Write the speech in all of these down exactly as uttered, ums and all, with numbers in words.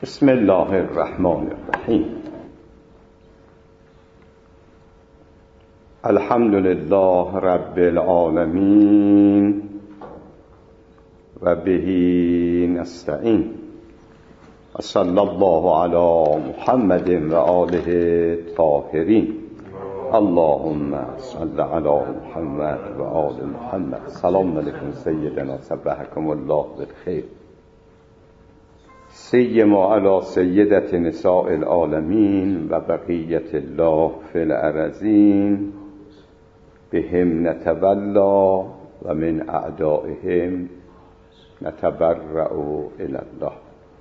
بسم الله الرحمن الرحیم. الحمد لله رب العالمین و به نستعین. صلی الله علی محمد و آله الطاهرین. اللهم صل علی محمد و آل محمد. سلام علیکم سیدنا، صبحکم الله بالخیر. سیما علی سیدت نساء العالمین و بقیت الله فی الارضین. بهم نتولا و من اعدائهم نتبرأ الی الله.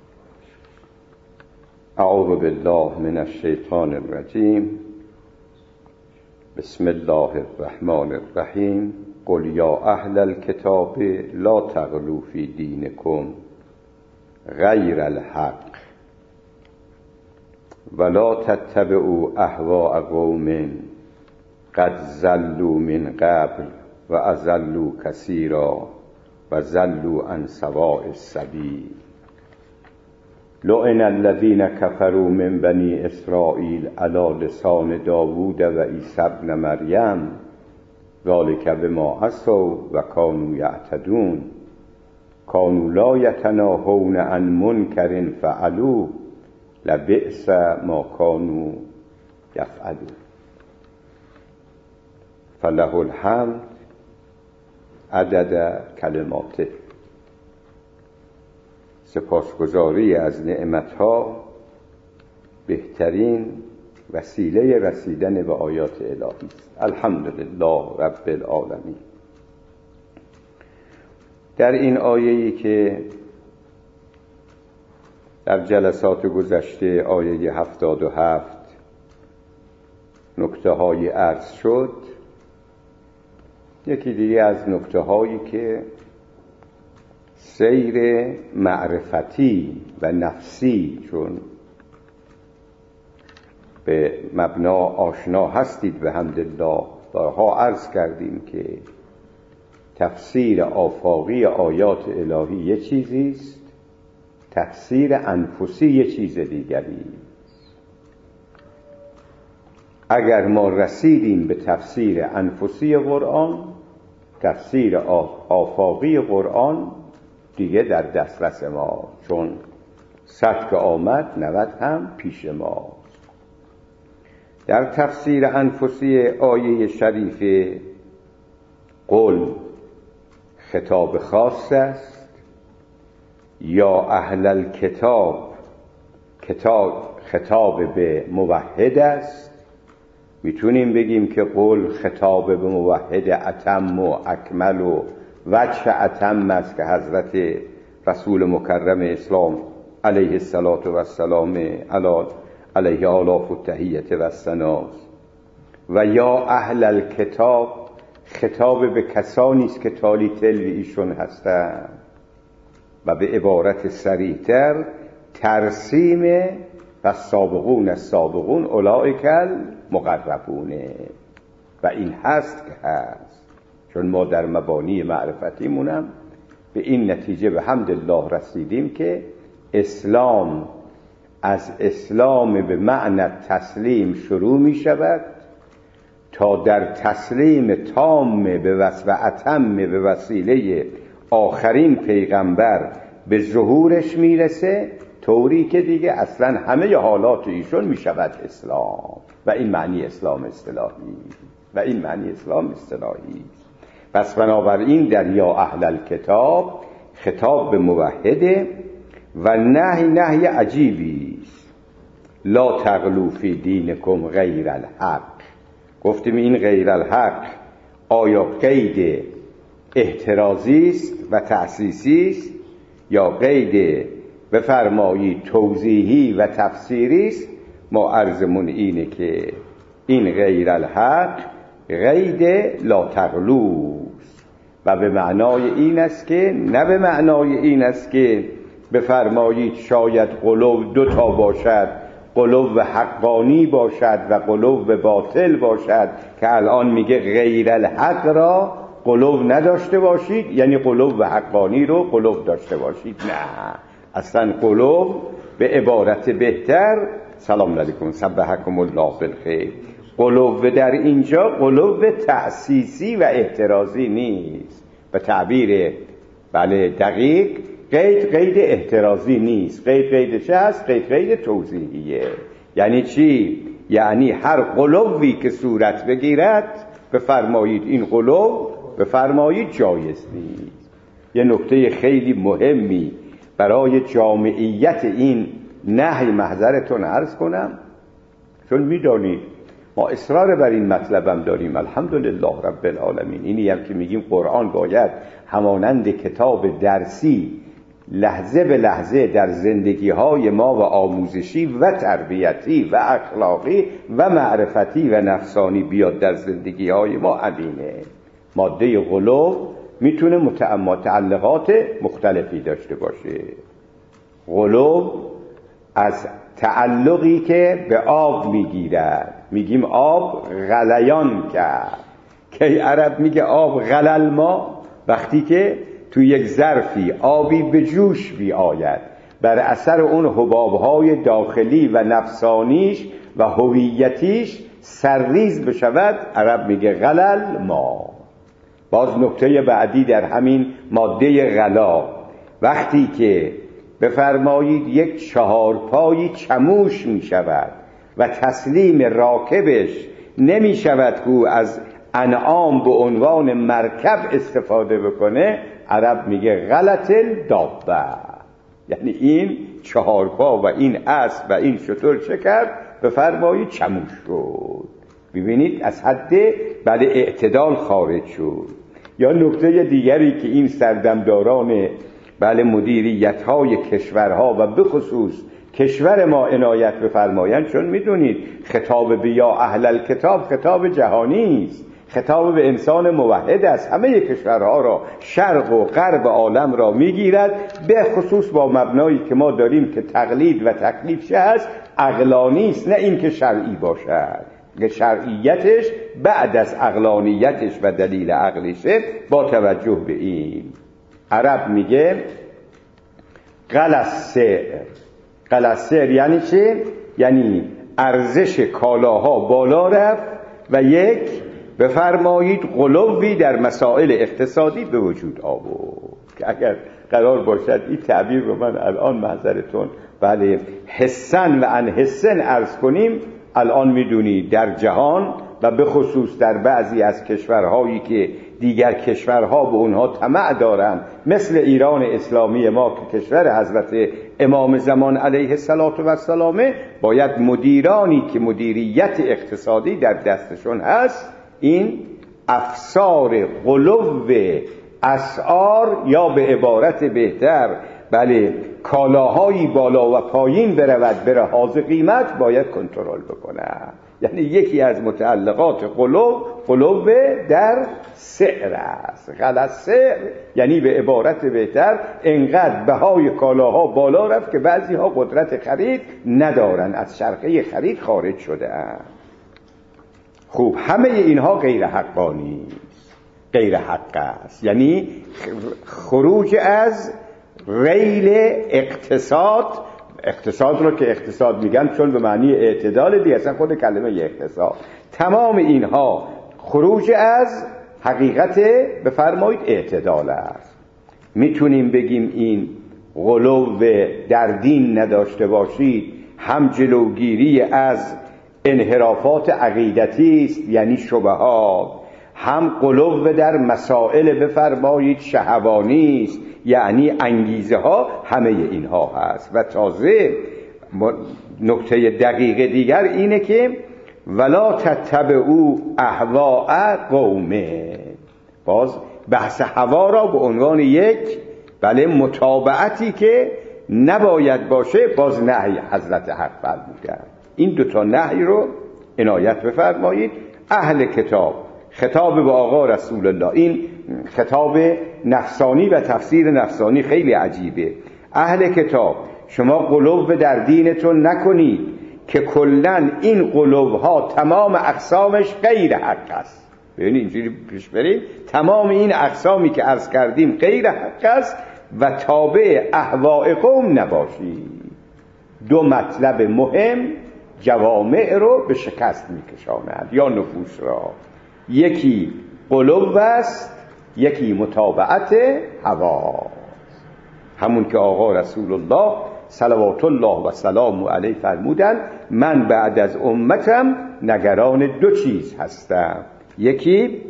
اعوذ بالله من الشیطان الرجیم. بسم الله الرحمن الرحیم. قل یا اهل الکتاب لا تغلوا فی دینکم غیر الحق ولا تتبعوا اهواء قوم قد ضلوا من قبل و اضلوا کثیرا و ضلوا عن سواء السبیل. لعن الذین کفروا من بنی اسرائیل علی لسان داوود و عیسی ابن مریم ذلک بما عصوا و کانوا یعتدون. کانوا لا یتناهون عن منکر فعلوه لبئس ما کانوا یفعلون. فله الحمد عدد کلماته. سپاسگزاری از نعمتها بهترین وسیله رسیدن به آیات الهی است. الحمدلله رب العالمین. در این آیه‌ای که در جلسات گذشته آیه هفتاد و هفت نکته های عرض شد، یکی دیگه از نکته هایی که سیر معرفتی و نفسی، چون به مبنا آشنا هستید به حمدالله، بارها عرض کردیم که تفسیر آفاقی آیات الهی یه چیزیست، تفسیر انفسی یه چیز دیگری. اگر ما رسیدیم به تفسیر انفسی قرآن، تفسیر آفاقی قرآن دیگه در دسترس ما، چون صد که آمد نود هم پیش ما. در تفسیر انفسی آیه شریف قل خطاب خاص است، یا اهل الکتاب کتاب خطاب به موحد است. میتونیم بگیم که قل خطاب به موحد اتم و اکمل و وجه اتم است که حضرت رسول مکرم اسلام علیه الصلاة و السلام علیه آلاف التحیت و الثنا. و یا اهل الکتاب خطاب به کسانی است که تالی تلو ایشون هستند، و به عبارت صریح‌تر ترسیم و سابقون السابقون اولئک المقربون. و این هست که هست، چون ما در مبانی معرفتیمونم به این نتیجه به حمدالله رسیدیم که اسلام از اسلام به معنی تسلیم شروع می شود تا در تسلیم تام به وس و اتم به وسیله آخرین پیغمبر به ظهورش میرسه، طوری که دیگه اصلا همه حالات ایشون میشود اسلام. و این معنی اسلام اصطلاحی و این معنی اسلام اصطلاحی. پس بنابراین در یا اهل الکتاب خطاب به موحده و نهی نهی عجیبی است. لا تغلوا فی دینکم غیر الحق. گفتیم این غیر الحق آیا قید احترازی است و تأسیسی است یا قید بفرمایید توضیحی و تفسیری است؟ ما عرضمون اینه که این غیر الحق قید لا تغلو و به معنای این است که نه به معنای این است که بفرمایید شاید قلوب دو تا باشد، قلوب حقانی باشد و قلوب باطل باشد، که الان میگه غیر الحق را قلوب نداشته باشید، یعنی قلوب حقانی رو قلوب داشته باشید. نه، اصلا قلوب به عبارت بهتر سلام علیکم سبحکم الله بالخیر، غلو در اینجا غلو تأسیسی و احترازی نیست، به تعبیر بله دقیق قید قید احترازی نیست. قید قید چه هست؟ قید قید توضیحیه. یعنی چی؟ یعنی هر غلوی که صورت بگیرد بفرمایید این غلو بفرمایید جایز نیست. یه نکته خیلی مهمی برای جامعیت این نهی محضرتون عرض کنم، چون میدانید ما اصرار بر این مطلبم داریم الحمدلله رب العالمین. اینی هم که میگیم قرآن باید همانند کتاب درسی لحظه به لحظه در زندگی های ما و آموزشی و تربیتی و اخلاقی و معرفتی و نفسانی بیاد در زندگی های ما. امینه ماده غلو میتونه متعلقات مختلفی داشته باشه. غلو از تعلقی که به آب میگیرد، میگیم آب غلیان کرد، که عرب میگه آب غلل ما، وقتی که تو یک ظرفی آبی به جوش بی آید، بر اثر اون حبابهای داخلی و نفسانیش و هویتیش سرریز بشود، عرب میگه غلل ما. باز نکته بعدی در همین ماده غلا، وقتی که بفرمایید یک چهارپایی چموش می شود و تسلیم راکبش نمی شود که از انعام به عنوان مرکب استفاده بکنه، عرب میگه غلط دابه. یعنی این چهارپا و این اسب و این شتر چه کرد؟ بفرمایید چموش شد. ببینید از حد بله اعتدال خارج شد. یا نکته دیگری که این سردمداران بله مدیریت های کشورها و به خصوص کشور ما عنایت بفرمایند، چون میدونید خطاب به یا اهل الکتاب خطاب جهانی است، خطاب به انسان موحد است، همه کشورها را شرق و غرب عالم را میگیرد، به خصوص با مبنایی که ما داریم که تقلید و تکلیف چه هست؟ عقلانی است، نه این که شرعی باشد. شرعیتش بعد از عقلانیتش و دلیل عقلیشه. با توجه به این عرب میگه غلسه. غلسه یعنی چه؟ یعنی ارزش کالاها بالا رفت و یک بفرمایید غلوی در مسائل اقتصادی به وجود آورد. که اگر قرار باشد این تعبیر رو من الان محضرتون بله حسن و انحسن عرض کنیم، الان میدونید در جهان و به خصوص در بعضی از کشورهایی که دیگر کشورها به اونها طمع دارن، مثل ایران اسلامی ما که کشور حضرت امام زمان علیه السلام، باید مدیرانی که مدیریت اقتصادی در دستشون هست این افسار غلو اسعار یا به عبارت بهتر بله کالاهایی بالا و پایین برود به لحاظ قیمت باید کنترل بکنه. یعنی یکی از متعلقات غلو غلو در سعر است. غلط سعر یعنی به عبارت بهتر انقدر بهای کالاها بالا رفت که بعضی ها قدرت خرید ندارن، از شرقه خرید خارج شده اند. خوب همه اینها غیر حقانی است، غیر حق است، یعنی خروج از ریل اقتصاد. اقتصاد رو که اقتصاد میگن چون به معنی اعتدال دیگه، اصلا خود کلمه اقتصاد، تمام اینها خروج از حقیقت بفرمایید اعتدال است. میتونیم بگیم این غلو در دین نداشته باشید هم جلوگیری از انحرافات عقیدتی است، یعنی شبهات، هم غلو در مسائل بفرمایید شهوانی است، یعنی انگیزه ها. همه اینها هست. و تازه نکته دقیق دیگر اینه که ولا تتبعوا اهواء قومه. باز بحث هوا را به عنوان یک بله متابعتی که نباید باشه باز نهی حضرت حق فرمودند. این دوتا نهی رو عنایت بفرمایید. اهل کتاب خطاب به آقا رسول الله، این خطاب نفسانی و تفسیر نفسانی خیلی عجیبه. اهل کتاب شما غلو در دینتون نکنید که کلن این غلوها تمام اقسامش غیر حق است. ببینید اینجوری پیش بریم، تمام این اقسامی که عرض کردیم غیر حق است و تابع اهواء قوم نباشید. دو مطلب مهم جوامع رو به شکست میکشاند یا نفوس را. یکی قلوب است، یکی متابعت هوا. همون که آقا رسول الله صلوات الله و سلام علیه فرمودن من بعد از امتم نگران دو چیز هستم، یکی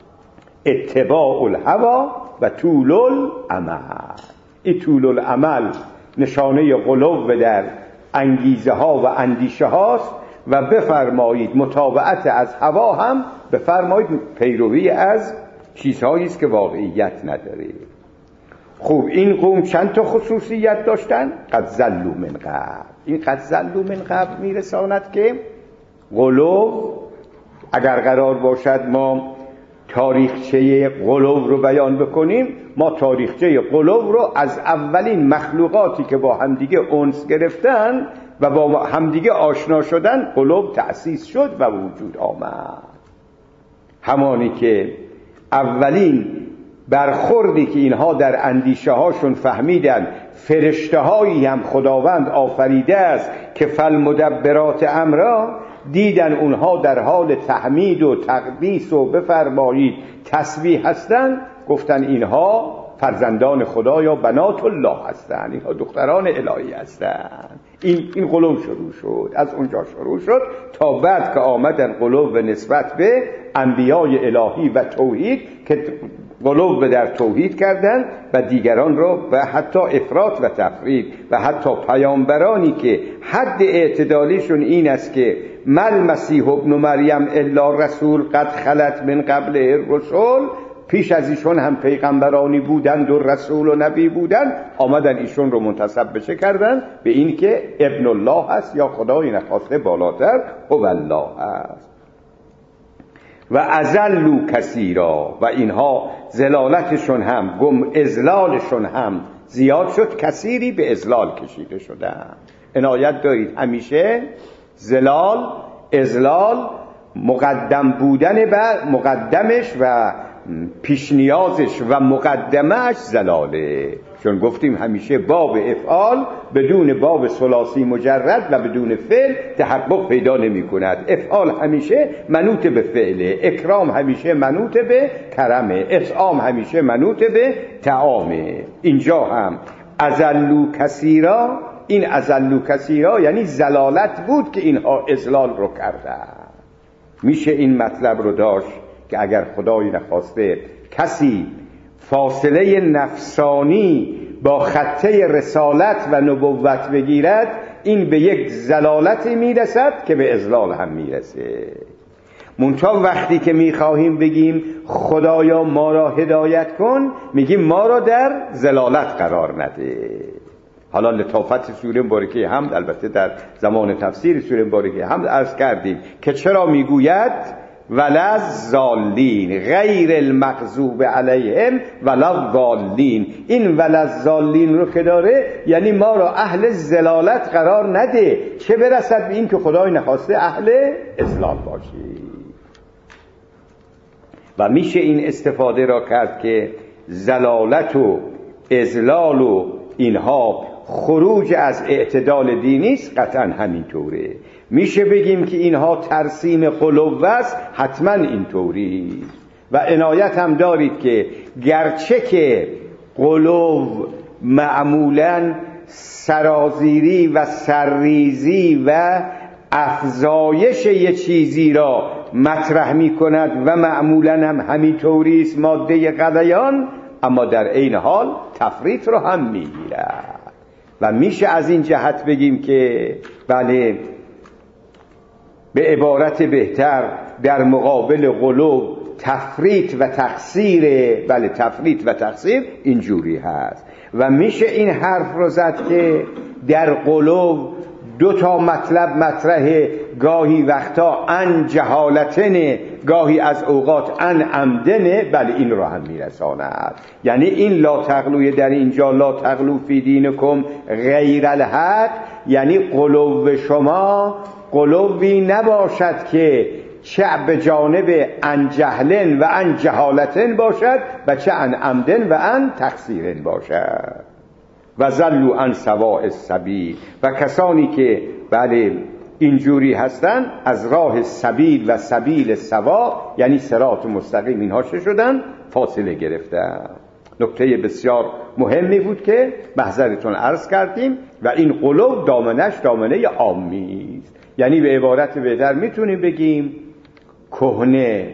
اتباع الهوا و طول العمل. این طول العمل نشانه قلوب در انگیزه ها و اندیشه هاست و بفرمایید متابعت از هوا هم بفرمایید پیروی از چیزهایی است که واقعیت نداره. خوب این قوم چند تا خصوصیت داشتن؟ قد زلوا من قبل. این قد زلوا من قبل میرساند که قلوب اگر قرار باشد ما تاریخچه قلوب رو بیان بکنیم، ما تاریخچه قلوب رو از اولین مخلوقاتی که با همدیگه انس گرفتن و با همدیگه آشنا شدن قلوب تأسیس شد و وجود آمد. همانی که اولین برخوردی که اینها در اندیشه هاشون فهمیدن فرشته هایی هم خداوند آفریده است که فالمدبرات امرا، دیدن اونها در حال تحمید و تقدیس و بفرمایید تسبیح هستن، گفتن اینها فرزندان خدا یا بنات الله هستن، اینها دختران الهی هستن. این این قلوب شروع شد، از اونجا شروع شد تا بعد که آمدن قلوب به نسبت به انبیای الهی و توحید که قلوب در توحید کردن و دیگران رو و حتی افراط و تفرید و حتی پیامبرانی که حد اعتدالیشون این است که مل مسیح ابن مریم الا رسول قد خلت من قبل الرسل، پیش از ایشون هم پیغمبرانی بودند و رسول و نبی بودند، آمدن ایشون رو منتسب بشه کردن به این که ابن الله هست یا خدای نخواسته بالاتر هو الله هست. و ازلوا کثیرا، و اینها زلالتشون هم گم ازلالشون هم زیاد شد، کثیری به ازلال کشیده شدن. عنایت دارید همیشه زلال ازلال مقدم بودن بر مقدمش و پیش نیازش و مقدمش زلاله، چون گفتیم همیشه باب افعال بدون باب ثلاثی مجرد و بدون فعل تحقق پیدا نمی کند. افعال همیشه منوط به فعله، اکرام همیشه منوط به کرمه، اطعام همیشه منوط به طعامه. اینجا هم ازلوا کثیرا، این ازلوا کثیرا یعنی زلالت بود که اینها ازلال رو کردن. میشه این مطلب رو داشت که اگر خدای نخواسته کسی فاصله نفسانی با خطه رسالت و نبوت بگیرد، این به یک زلالتی میرسد که به اضلال هم میرسه. منتها وقتی که میخواهیم بگیم خدایا ما را هدایت کن، میگیم ما را در زلالت قرار نده. حالا لطافت سوره مبارکه حمد، البته در زمان تفسیر سوره مبارکه حمد عرض کردیم که چرا میگوید ولا الضالین غیر المغضوب علیهم ولا الضالین. این ولا الضالین رو که داره یعنی ما را اهل زلالت قرار نده، چه برسد به این که خدای نخواسته اهل اضلال باشی. و میشه این استفاده را کرد که زلالت و اضلال و اینها خروج از اعتدال دینی است، قطعا همینطوره. میشه بگیم که اینها ترسیم قلوب است، حتما اینطوری. و عنایت هم دارید که گرچه که قلوب معمولا سرازیری و سرریزی و افزایش یه چیزی را مطرح می کند و معمولا هم همینطوری است ماده غلیان، اما در عین حال تفریط رو هم میگیرد. و میشه از این جهت بگیم که بله به عبارت بهتر در مقابل قلوب تفریط و تقصیر، بله تفریط و تقصیر اینجوری هست. و میشه این حرف رو زد که در قلوب دو تا مطلب مطرحه، گاهی وقتا ان جهالتنه، گاهی از اوقات ان عمدنه، بله این رو هم میرساند. یعنی این لا تغلوی در اینجا لا تغلو فی دینکم غیر الحق، یعنی قلوب شما قلوبی نباشد که چه به جانب ان جهلن و ان جهالتن باشد و چه ان عمدن و ان تقصیرن باشد. و ضلوا عن سواء السبیل، و کسانی که بله اینجوری هستن از راه سبیل و سبیل سوا یعنی صراط مستقیم اینها چه شدن؟ فاصله گرفتن. نکته بسیار مهمی بود که محضرتون عرض کردیم و این قلوب دامنش دامنه عامی است، یعنی به عبارت بهتر میتونیم بگیم کهنه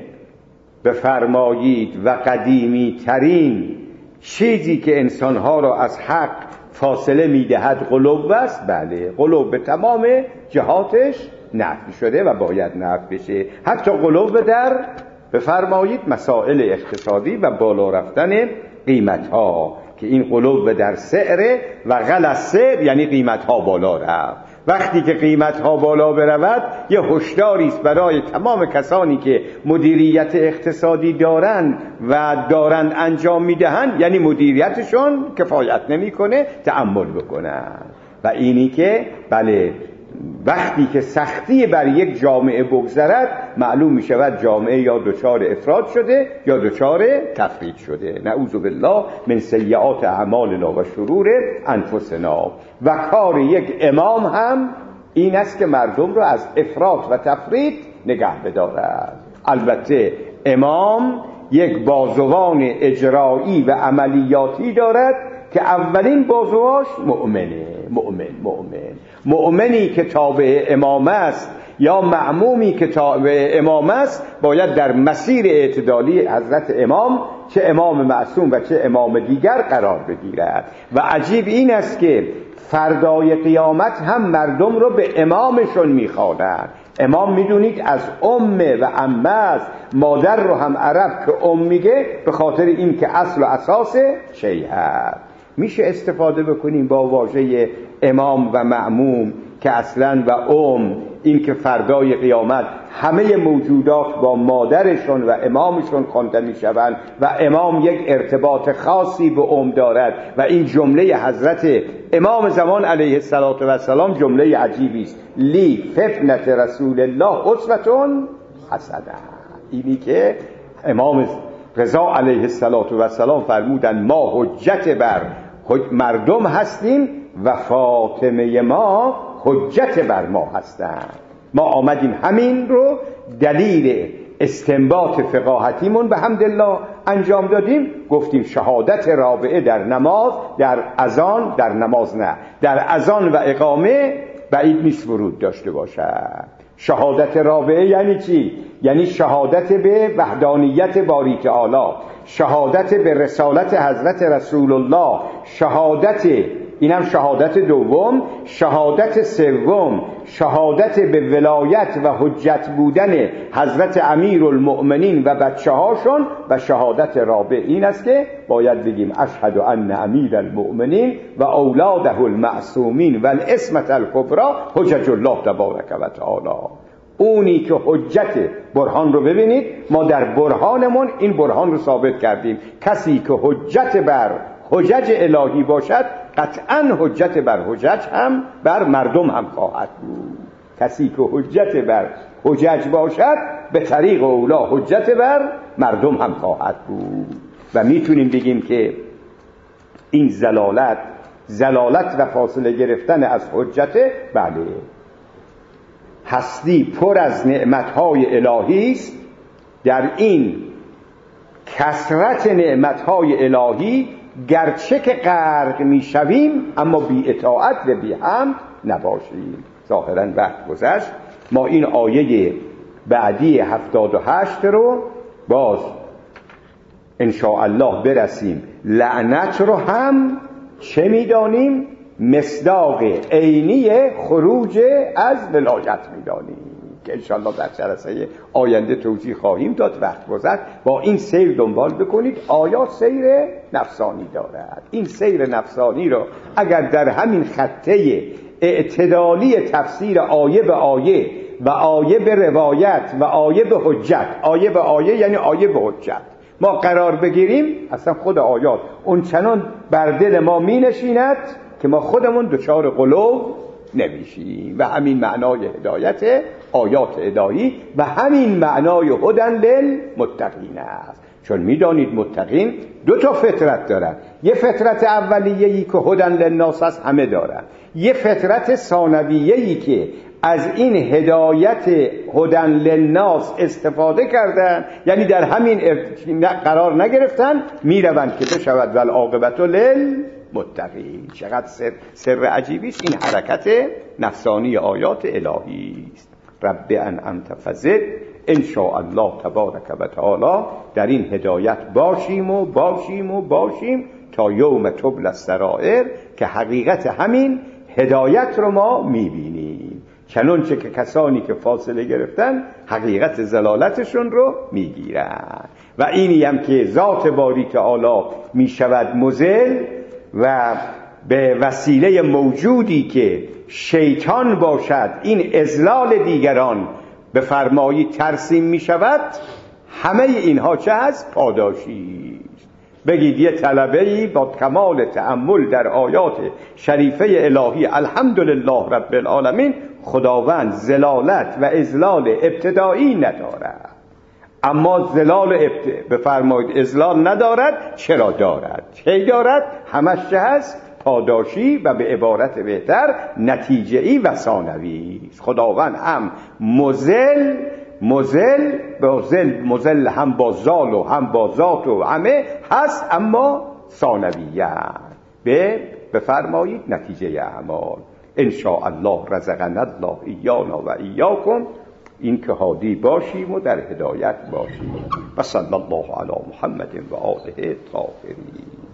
بفرمایید و قدیمی ترین چیزی که انسانها را از حق فاصله میدهد قلوب است. بله، قلوب به تمام جهاتش نفی شده و باید نفی بشه. حتی قلوب در بفرمایید مسائل اقتصادی و بالا رفتن قیمت ها، که این قلوب در سعر و غل سعر یعنی قیمت ها بالا رفت. وقتی که قیمت ها بالا برود یه هشداری است برای تمام کسانی که مدیریت اقتصادی دارن و دارن انجام میدهن، یعنی مدیریتشون کفایت نمیکنه، تأمل بکنن. و اینی که بله وقتی که سختی بر یک جامعه بگذرد معلوم می شود جامعه یا دچار افراط شده یا دچار تفرید شده. نعوذ بالله من سیئات اعمالنا و شرور انفسنا. و کار یک امام هم این است که مردم رو از افراط و تفرید نگه بدارد. البته امام یک بازوان اجرایی و عملیاتی دارد که اولین بازواش مؤمنه. مؤمن مؤمن مؤمنی که تابع امام است یا معمومی که تابع امام است باید در مسیر اعتدالی حضرت امام، چه امام معصوم و چه امام دیگر، قرار بگیرد. و عجیب این است که فردای قیامت هم مردم رو به امامشون میخوانند. امام میدونید از امه و عمه است. مادر رو هم عرب که ام میگه به خاطر این که اصل و اساس شیء هست. میشه استفاده بکنیم با واژه امام و معموم که اصلا و ام، این که فردای قیامت همه موجودات با مادرشون و امامشون خوانده میشوند و امام یک ارتباط خاصی به ام دارد. و این جمله حضرت امام زمان علیه السلام جمله عجیبی است: لی فطنت رسول الله اسوة حسنه. اینی که امام رضا علیه السلام فرمودن ما حجت بر مردم هستیم و فاطمه ما حجت بر ما هستند. ما آمدیم همین رو دلیل استنباط فقاهتیمون به حمدالله انجام دادیم. گفتیم شهادت رابعه در نماز، در اذان، در نماز نه، در اذان و اقامه بعید نیست ورود داشته باشد. شهادت رابعه یعنی چی؟ یعنی شهادت به وحدانیت باری تعالی، شهادت به رسالت حضرت رسول الله، شهادت اینم شهادت دوم، شهادت سوم شهادت به ولایت و حجت بودن حضرت امیرالمؤمنین و بچه هاشون، و شهادت رابع این است که باید بگیم اشهد ان امیرالمؤمنین و اولاده المعصومین و العصمة الکبری حجج الله تبارک و تعالی. اونی که حجت برهان رو ببینید، ما در برهانمون این برهان رو ثابت کردیم. کسی که حجت بر حجج الهی باشد قطعا حجت بر حجج هم بر مردم هم خواهد بود. کسی که حجت بر حجج باشد به طریق اولا حجت بر مردم هم خواهد بود. و میتونیم بگیم که این زلالت زلالت و فاصله گرفتن از حجت، بله، هستی پر از نعمتهای الهی است. در این کثرت نعمتهای الهی گرچه که غرق میشویم اما بی اطاعت و بی حمد نباشیم. ظاهرا وقت گذشت، ما این آیه بعدی هفتاد و هشت رو باز ان شاء الله برسیم. لعنت رو هم چه میدانیم؟ مصداق عینی خروج از ولایت میدانیم که ان شاء الله در جلسه آینده توضیح خواهیم داد. وقت گذشت. با این سیر دنبال بکنید. آیات سیر نفسانی دارد. این سیر نفسانی رو اگر در همین خطه اعتدالی تفسیر آیه به آیه و آیه به روایت و آیه به حجت، آیه به آیه یعنی آیه به حجت، ما قرار بگیریم، اصلا خود آیات اون چنان بر دل ما می نشیند که ما خودمون دچار قلوب نمیشیم. و همین معنای هدایت آیات الهی و همین معنای هدن للمتقین است. چون میدانید متقین دو تا فطرت دارن، یه فطرت اولیه‌ای که هدن للناس است، همه دارن، یه فطرت ثانویه‌ای که از این هدایت هدن للناس استفاده کردن، یعنی در همین قرار نگرفتن، میروند که بشود والعاقبت للمتقین. چقدر سر, سر عجیبی است این حرکت نفسانی آیات الهی است. رب انعمت فزد، ان شاء الله تبارک و تعالی در این هدایت باشیم و باشیم و باشیم تا یوم تبلی السرائر، که حقیقت همین هدایت رو ما میبینیم، چنانچه که کسانی که فاصله گرفتن حقیقت ضلالتشون رو میگیرن. و اینی هم که ذات باری تعالی میشود مضل و به وسیله موجودی که شیطان باشد این اضلال دیگران به فرمایی ترسیم می شود. همه اینها چه هست؟ پاداشی. بگید یه طلبه‌ای با کمال تأمل در آیات شریفه الهی الحمدلله رب العالمین، خداوند زلالت و اضلال ابتدایی ندارد، اما زلال ابت... بفرمایید اضلال ندارد. چرا دارد؟ چه دارد؟ همش چه هست؟ پاداشی و به عبارت بهتر نتیجه‌ای و ثانوی. خداوند هم مزل مزل مزل مزل هم با زال و هم با ذات و همه هست، اما ثانویت به بفرمایید نتیجه اعمال. ان شاء الله رزقنا الله ایانا و ایاکم، این که هادی باشیم و در هدایت باشیم. و صلی الله علی محمد و آله الطاهرین.